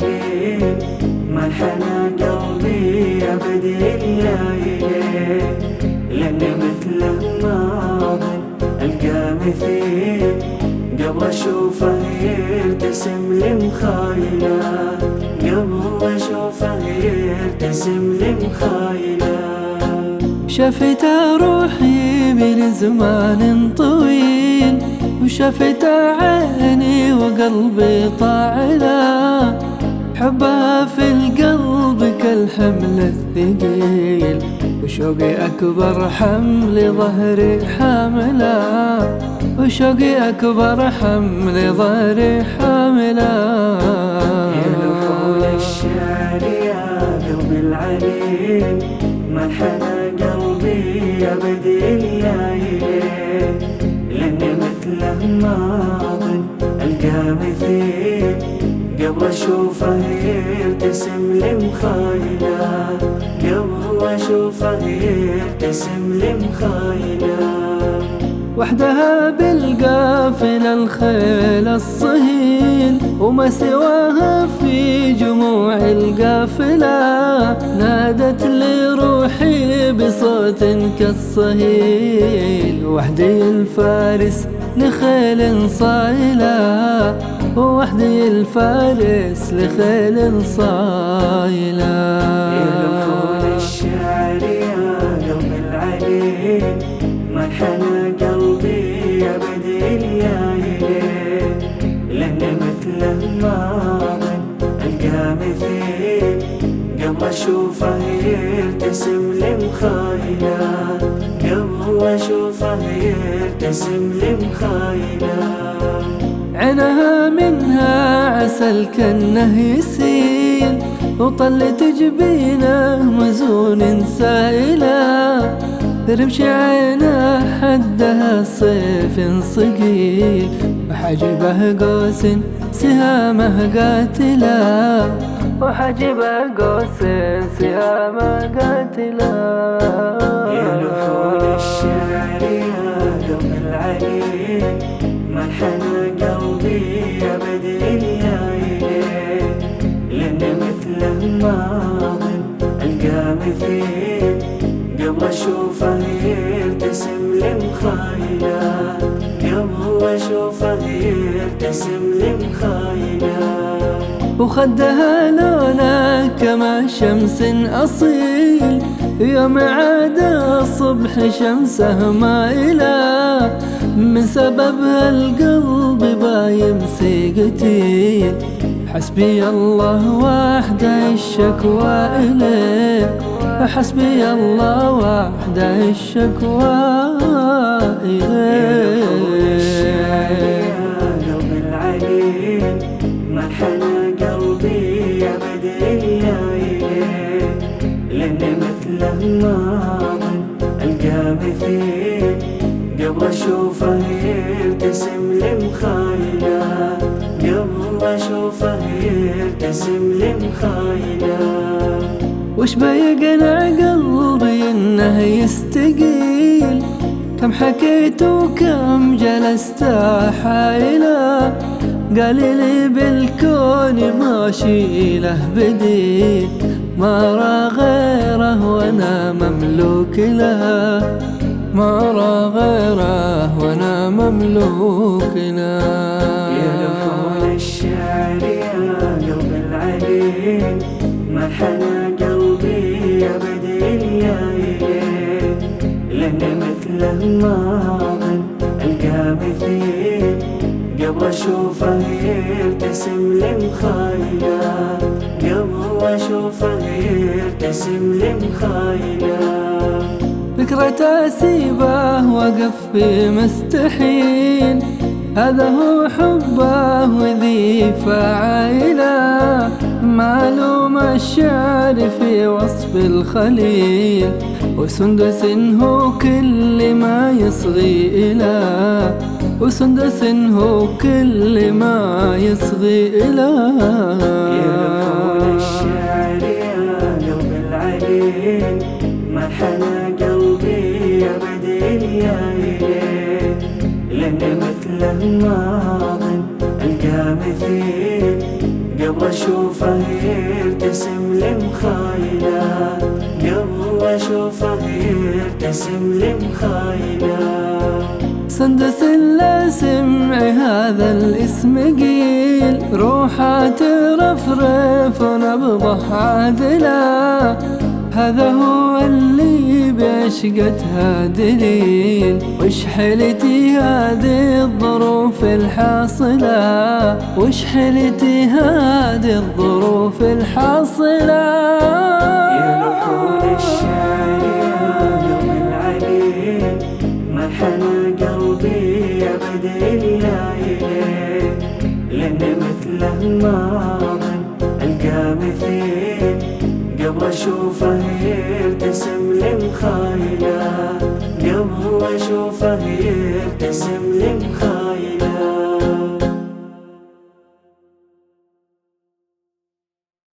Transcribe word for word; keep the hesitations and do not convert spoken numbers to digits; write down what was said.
العليل ما انحنى قلبي أبد إلا إليه، لأن مثله ما أظن ألقى مثيل قبل أشوفه يرتسم لي مخايلة، قبل أشوفه يرتسم لي مخايلة. شفت روحي من زمان طويل، وشفت عيني وقلبي طاعله، حبها في القلب كالحمل الثقيل، وشوقي أكبر حمل ظهري حامله، وشوقي أكبر حمل ظهري حامله. يا لحول الشعر يا قلب العليل ما انحنى قلبي أبد إلا إليه، لأن مثله ما أظن ألقى مثيل قبل أشوفه يرتسم لي مخايلة، قبل أشوفه يرتسم لي مخايلة. وحدها بالقافلة الخيل الصهيل، وما سواها في جموع القافلة، نادت لي روحي بصوت كالصهيل، وحدي الفارس لخيل صايلة، وحدي الفارس لخيل صايلة. يا لحول الشعر يا قلب العليل ما انحنى قلبي أبد إلا إليه، لأن مثله ما أظن ألقى مثيل قبل أشوفه يرتسم لي مخايلة، قبل أشوفه يرتسم لي مخايلة. عينها منها عسل كأنه يسيل، وطلت جبينه مزون سائلة، ترمش عينه حدها صيف صقيل، وحجبه قوس سهامه قاتلة، وحجبه قوس سهامه قاتلة. يا لحول الشعر يا قلب العليل ما انحنى قلبي أبد إلا إليه، لأن مثله ما أظن ألقى مثيل قبل أشوفه يرتسم لي مخايلة، قبل أشوفه يرتسم لي مخايلة. وخدها لونه كما شمس أصيل، يوم عاد الصبح شمسه مائلة، من سببها القلب بايمسي قتيل، حسبي الله وحده الشكوى إليه، حسبي الله وحده الشكوى إليه. يا قلب العليل ما انحنى قلبي أبد إلا إليه، لأن مثله ما أظن ألقى مثيل قبل أشوفه يرتسم لي مخايلة، قبل أشوفه يرتسم لي مخايلة. وش بيقنع قلبي إنه يستقيل، كم حكيت وكم جلست حايله، قال لي بالكون ماشي له بديل، ما أرى غيره وأنا مملوك له، ما أرى غيره وأنا مملوك له. يا لحول الشعر يا قلب العليل ما انحنى قلبي أبد إلا إليه، لأن مثله ما أظن ألقى مثيل قبل أشوفه يرتسم لي مخايلة، قبل أشوفه يرتسم لي مخايلة. فكرة أسيبه وقف في مستحيل، هذا هو حبه وذي فعايله، معلوم الشعر في وصف الخليل، وسندس هو كل ما يصغي إله، وسندس هو كل ما يصغي إله. يا لحول الشعر يا قلب العليل ما انحنى قلبي أبد إلا إليه، لأن مثله ما أظن ألقى مثيل قبل قبل اشوفه يرتسم لمخايله، قبل اشوفه يرتسم لمخايله. سندس إلا سمعي هذا الاسم قيل، روحه ترفرف ونبضه عادله، هذا هو اللي بعشقتها دليل. وش حيلتي هذه الظروف الحاصلة، وش حيلتي هذه الظروف الحاصلة. يا لحون الشعر يا قلب العليل، ما حنى قلبي يا بدء الليل، لأن مثله ما أظن ألقى مثيل، قبل اشوفه يرتسم لمخايله، قبل اشوفه يرتسم لمخايله.